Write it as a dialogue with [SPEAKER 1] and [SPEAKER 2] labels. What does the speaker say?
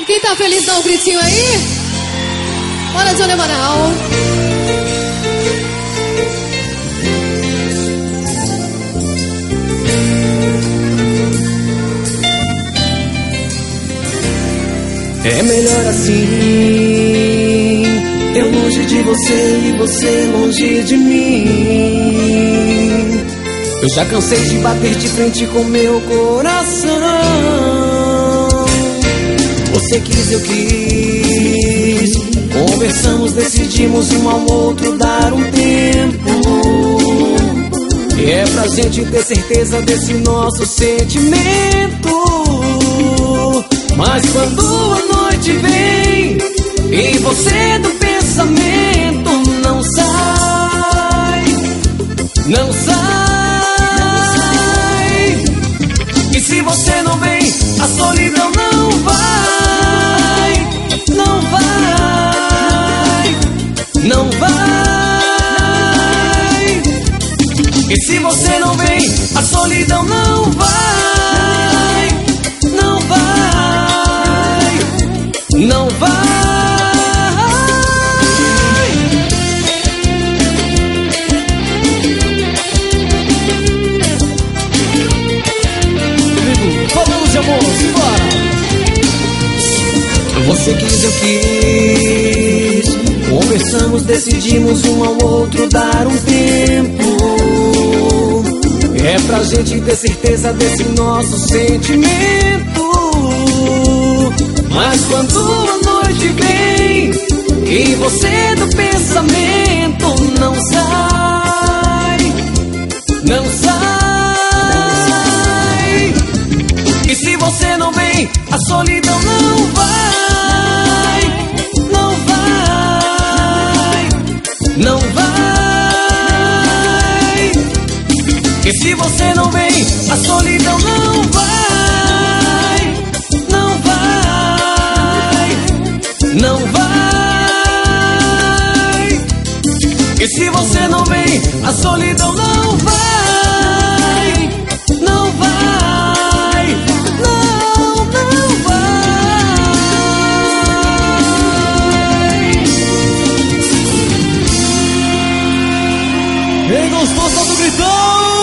[SPEAKER 1] E quem tá feliz dá um gritinho aí? Bora, Johnny Amaral.
[SPEAKER 2] É melhor assim, eu longe de você e você longe de mim. Eu já cansei de bater de frente com meu coração. Você quis, eu quis. Conversamos, decidimos um ao outro dar um tempo. E é pra gente ter certeza desse nosso sentimento. Mas quando a noite vem e você do pensamento não sai, não sai. E se você não vem, a solidão não vai, não vai, não vai. E se você não vem, a solidão não vai, não vai, não vai. Vamos de amor, simbora. Você quis, eu quis. Conversamos, decidimos um ao outro dar um tempo. É pra gente ter certeza desse nosso sentimento. Mas quando a noite vem e você do pensamento não sai, não sai. E se você não vem, a solidão não vai, não vai, não vai. E se você não vem, a solidão não vai, não vai, não vai. E se você não vem, a solidão não vai, não vai, não, não vai.
[SPEAKER 3] Quem gostou, solta o gritão!